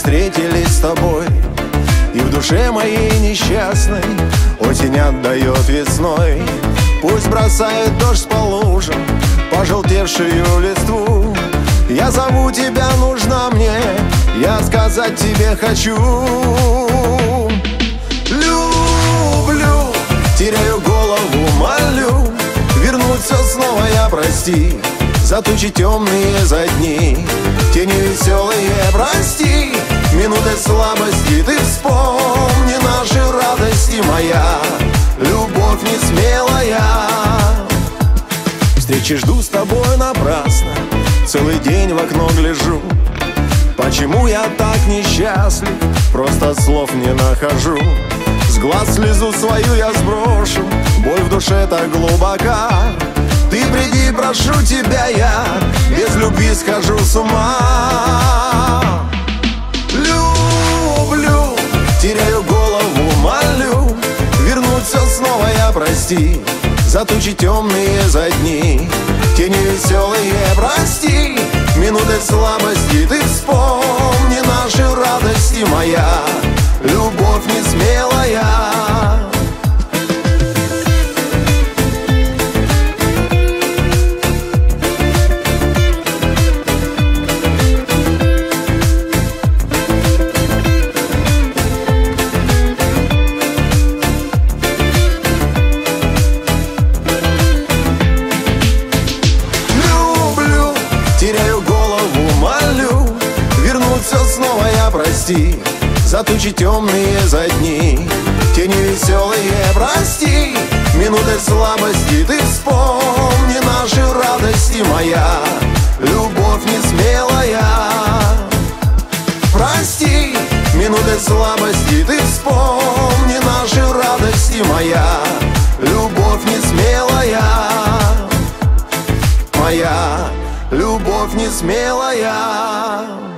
встретились с тобой. И в душе моей несчастной осень отдает весной. Пусть бросает дождь по лужам пожелтевшую листву. Я зову тебя, нужна мне, я сказать тебе хочу. Люблю, теряю голову, молю, вернуть все снова я, прости, за тучи темные, за дни, тени веселые, прости, минуты слабости. Ты вспомни наши радости, моя любовь не смелая. Встречи жду с тобой напрасно, целый день в окно гляжу. Почему я так несчастлив, просто слов не нахожу. С глаз слезу свою я сброшу, боль в душе так глубока. Ты приди, прошу тебя, я без любви схожу с ума. Люблю, теряю голову, молю, вернуть все снова я, прости, за тучи темные, за дни, тени веселые, прости, минуты слабости. Ты вспомни наши радости, моя любовь не смелая. Теряю голову, молю, вернуть все снова я, прости, за тучи темные, за дни, тени веселые, прости, минуты слабости. Ты вспомни наши радости, моя любовь не смелая. Прости, минуты слабости. Ты вспомни наши радости, моя любовь не смелая. Моя любовь не смелая.